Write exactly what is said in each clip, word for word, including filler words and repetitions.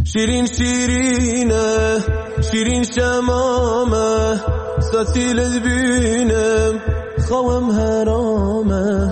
شیرین شیرینه شیرین شمامه ستیلت بینم خوام حرامه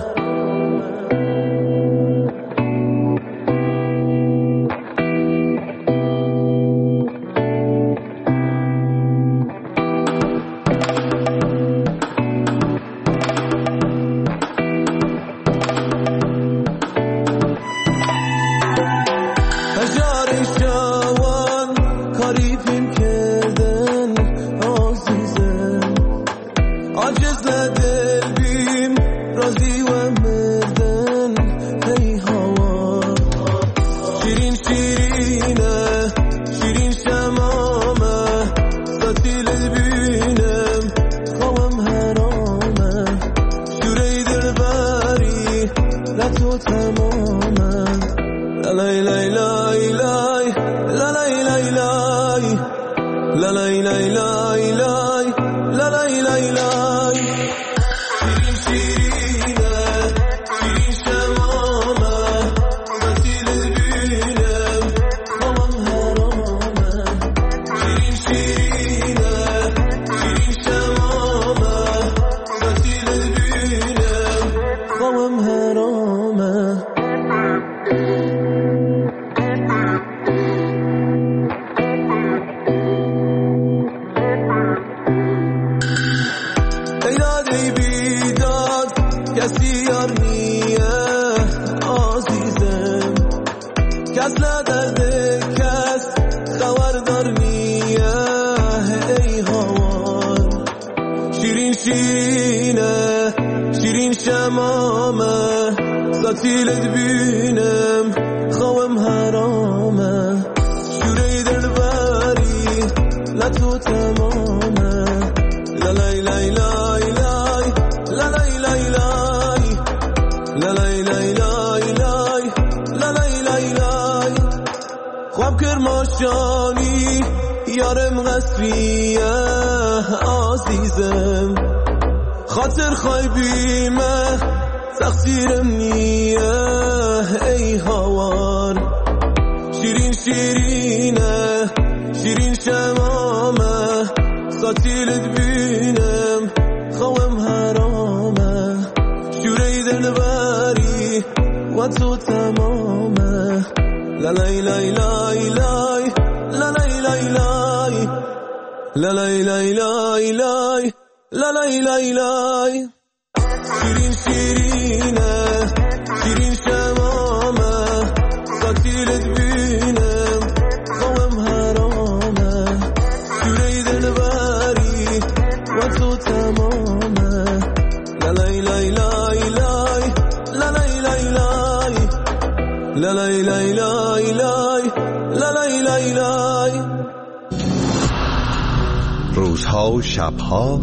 روزها و شبها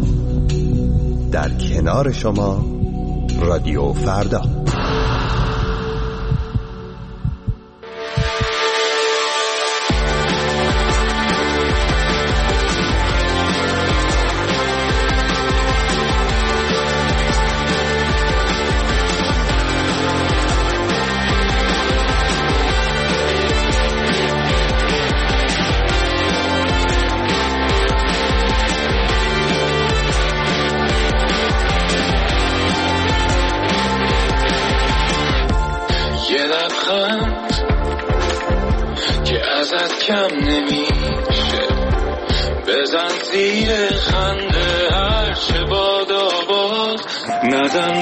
در کنار شما رادیو فردا. کم نمیشه بزن زیر خنده هرچه باد آباد نزن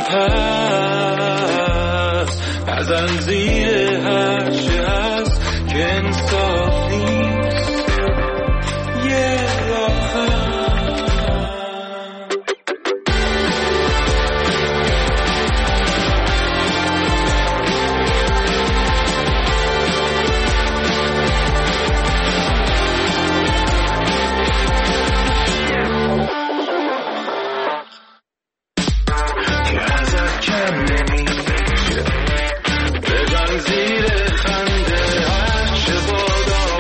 پس نزن زیر هرچه هست که انصاف نیست یه راه زیر خنده هرچه باد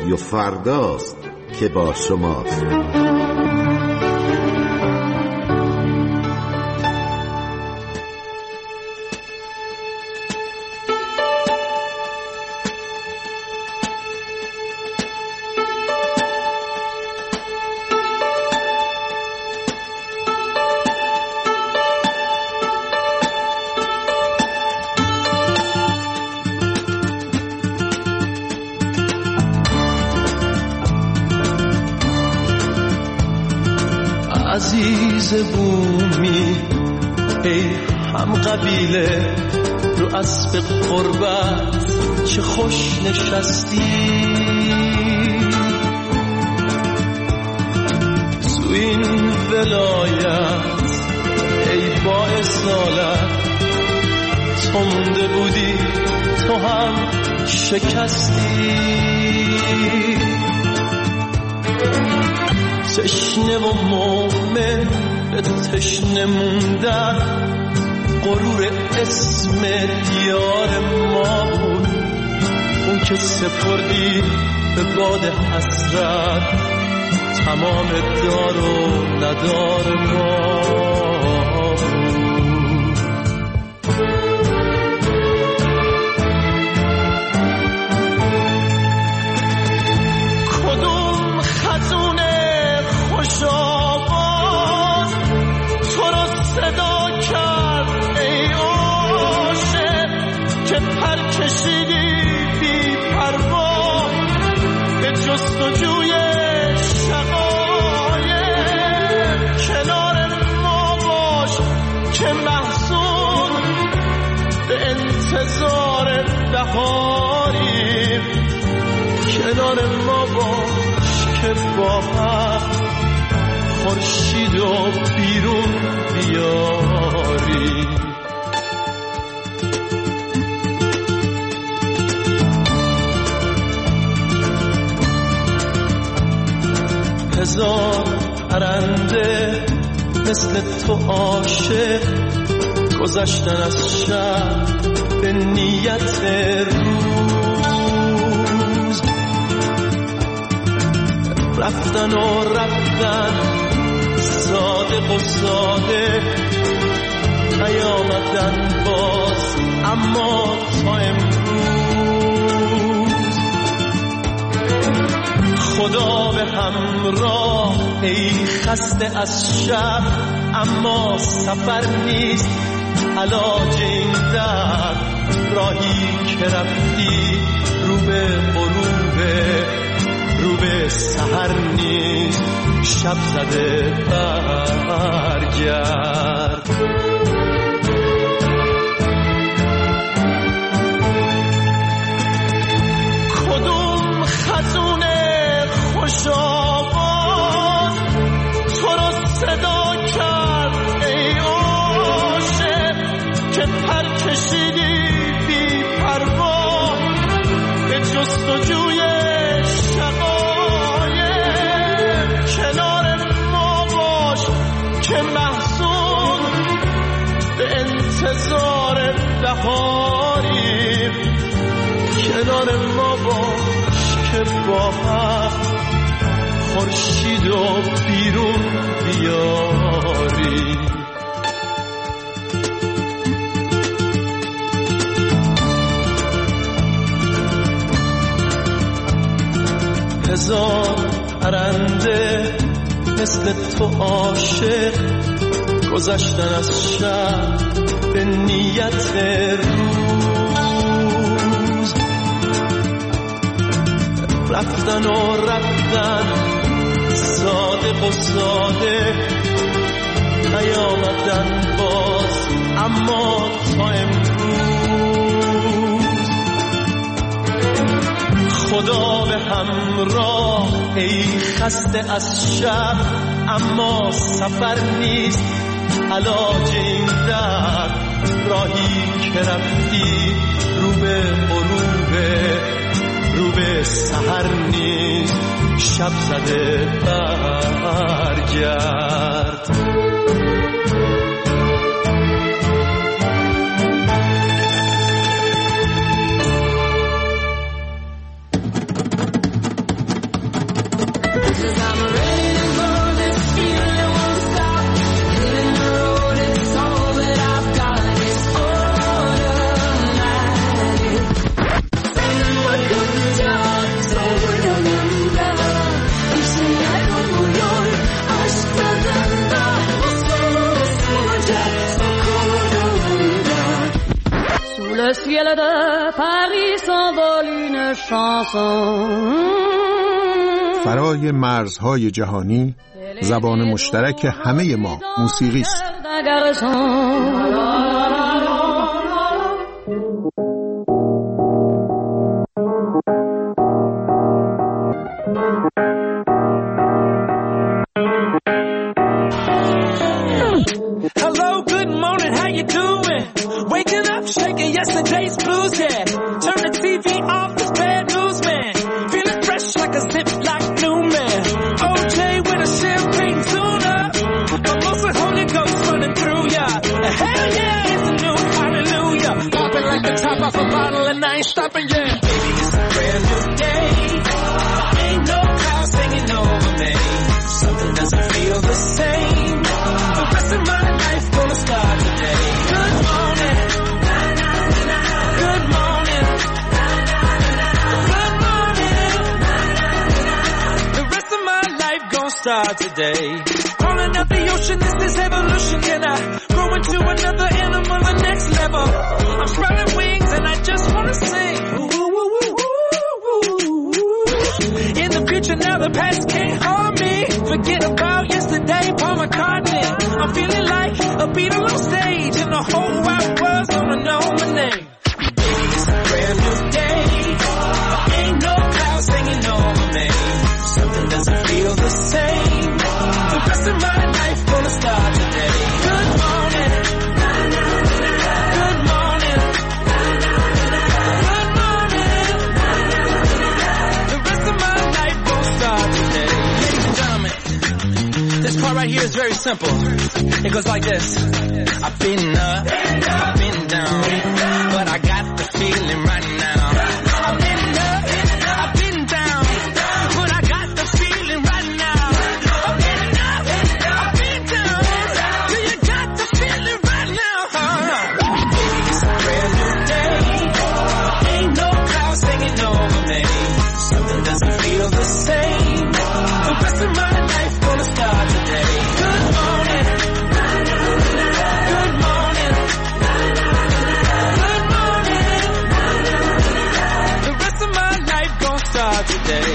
رادیو فرداست که با شماست. عزیز بومی ای هم قبیله رو اسب قربت چه خوش نشستی، تو این ولایت ای با اصالت تو مونده بودی تو هم شکستی، تشنه و مومن به تشنه موندن غرور اسم دیار ما بود، اون که سپردی به باد حسرت تمام دار و ندار ما بود. کدوم خزونه خوش آواز تو رو صدا کرد ای عاشق که پر کشیدی بی پروا به جستجوی شقایق، کنار ما باش که محزون به انتظار بهاریم، کنار ما باش که با هم خورشید و بیرون بیاری. هزار پرنده مثل تو عاشق گذشتن از شب به نیت روز، رفتن و رفتن صادق و ساده نیامدن باز اما تا امروز. خدا به همراه ای خسته از شب اما سفر نیست علاج این درد، راهی که رفتی رو به غروبه رو به سحر نیست شب زده برگرد. کدوم خزونه خوش آواز تو رو صدا کرد ای عاشق که پر کشیدی بی پروا به جستجوی کنار ما باش که محزون به انتظار بهاریم، کنار ما باش که با هم خورشید و بیرون بیاریم. هزار پرنده مثل تو عاشق گذشتن از شب به نیت روز، رفتن و رفتن صادق و ساده نیامدن باز اما تا امروز. خدا به همراه ای خسته از شب اما سفر نیست علاج این درد، راهی که رفتی رو به غروبه رو به سحر نیست شب زده برگرد. ciel de Paris s'envole une chanson. فرای مرزهای جهانی زبان مشترک همه ما موسیقی است. Hello, good morning, how you doing? Waking up, shaking yesterday's blues, yeah. Turn the T V off, it's bad news, man. Feeling fresh like a Ziploc new man. O J with a champagne tune-up. Almost a Holy Ghost running through ya. Hell yeah, it's a new hallelujah. Popping like the top off a bottle and I ain't stopping yet. Baby, it's a brand new day. Ain't no clouds hanging over me. Something doesn't feel the same. The rest of my life gonna start today. Good morning. Good morning. Good morning. The rest of my life gonna start today. Crawling up the ocean, this is evolution. Can I grow into another animal, the next level? I'm sprouting wings and I just wanna sing. Ooh, ooh, ooh, ooh, ooh, ooh. In the future now, the past can't harm me. Forget about yesterday, Paul McCartney. I'm feeling like a Beatle on stage and the whole wide world's gonna know my name. Baby, it's a brand new day. Ain't no clouds hanging over me. Something doesn't feel the same. The rest of my life gonna start today. Good morning. Good morning. Good morning. The rest of my life gonna start today. Ladies and gentlemen, this part right here is very simple. It goes like this. I've been up, I've been down, but I got the feeling right now. I've been up, I've been down, but I got the feeling right now. I've been up, I've been down, do you got the feeling right now? Baby, it's a brand new day. Ain't no clouds hanging over me. Something doesn't feel the same. The rest of my life gonna start today. Good morning. Good morning. Good morning. The rest of my life gonna start today.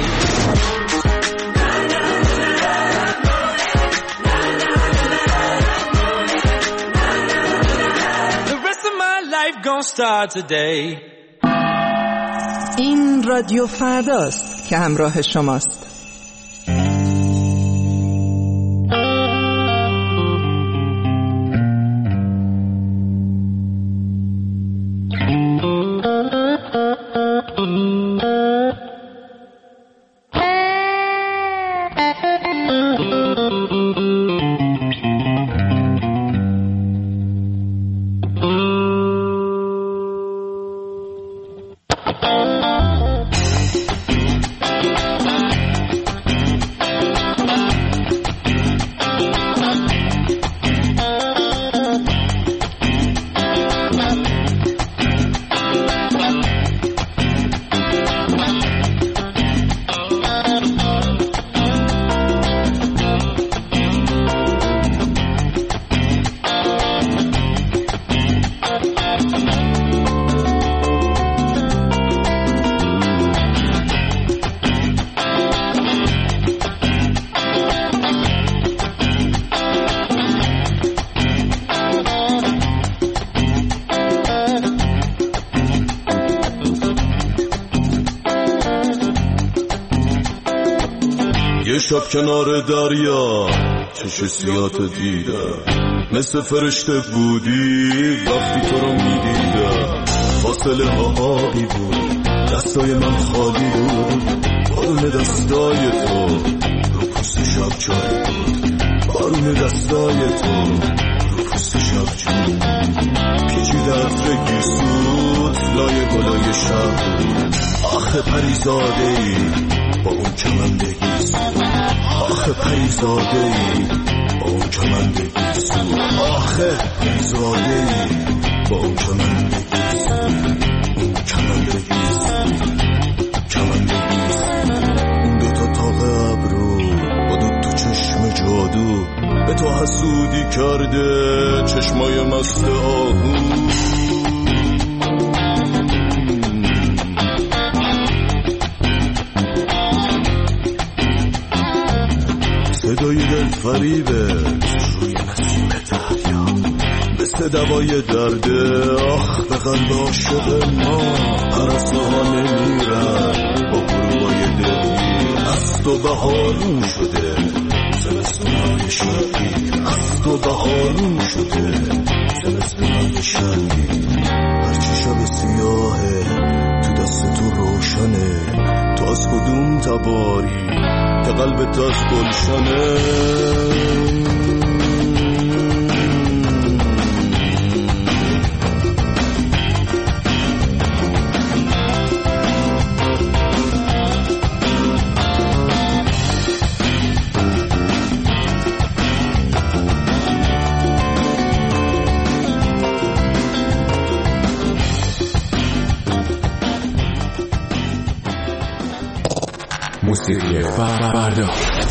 The rest of my life gonna start today. این رادیو فرداست که همراه شماست. یه شب کنار دریا چش سیات دیدم، مثل فرشته بودی وقتی تو رو میدیدم. فاصله ها آبی بود، دستای من خالی بود، بارون دستای تو رو پوست شب چای بود، بارون دستای تو رو پوست شب چای بود. پیچیده عطر گیسوت لای گلای شب بود. آخه پریزاده ای با اون کمندگی سود، آخه پریزاده ای با اون کمندگی سود، آخه پریزاده ای با اون کمندگی سود، اون کمندگی سود، کمندگی سود. اون دوتا تاق ابرو با دو تو چشم جادو به تو حسودی کرده، چشمای مست آهو. دل فریبه روی نسیم دریا مثل دوای درده آخ به قلب عاشق ما پرستو ها نمیرن با گروهای دلی از تو بهارون شده زمستونای شادی از تو بهارون شده زمستونای شادی هرچی شب سیاهه تو دست تو روشنه تو از کدوم تباری که قلبت از گلشنه موسیقی فردا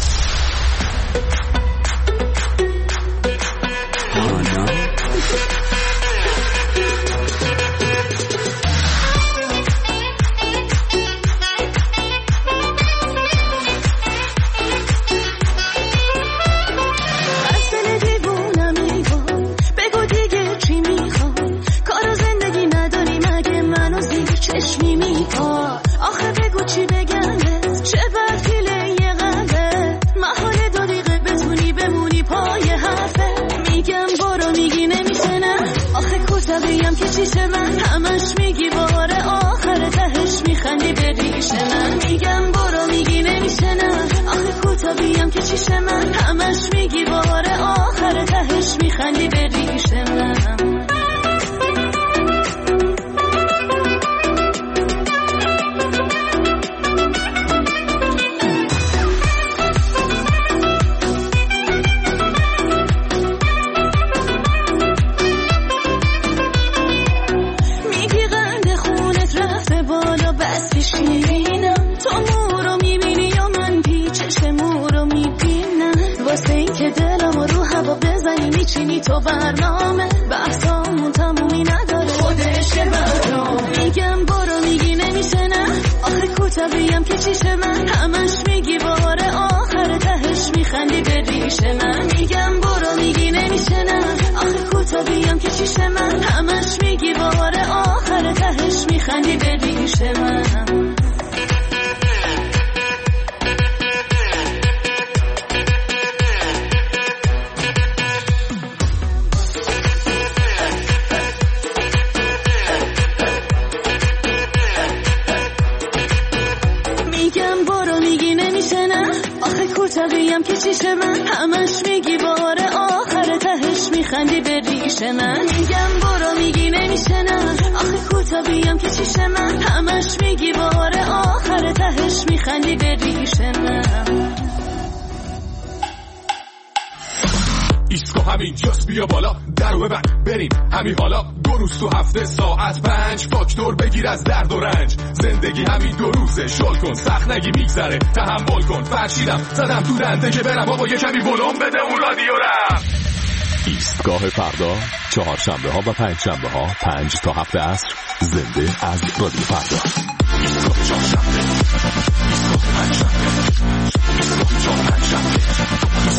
تو برنامه بحثامون تمومی نداره خودشه برنامه میگم برو میگی نمیشه نه آخه کوتاهیم که چیشه من همش میگی باره آخر تهش میخندی به ریشه من میگم برو میگی نمیشه نه آخه کوتاهیم که چیشه من همش میگی باره آخر تهش میخندی به ریشه من کوتاهیم که چیشه من همش میگی باره آخر تهش میخندی به ریشه من میگم برو میگی نمیشه نه آخه کوتاهیم که چیشه من همش میگی باره آخر تهش میخندی به ریشه من ایسکو همین جاست بیا بالا درو ببند بریم همین حالا دو روز تو هفته ساعت پنج فاکتور بگیر از درد و رنج زندگی همین دو روزه شل کن سخت نگی میگذره تحمل کن فرشیدم زدم تو دنده که برم آقا یه کمی بلوم بده اون رادیو رم ایستگاه فردا چهارشنبه ها و پنج شنبه ها پنج تا هفت عصر زنده از رادیو فردا ایستگاه چهارشنبه ایستگاه پنج شنبه ایستگاه چهار پنج شنبه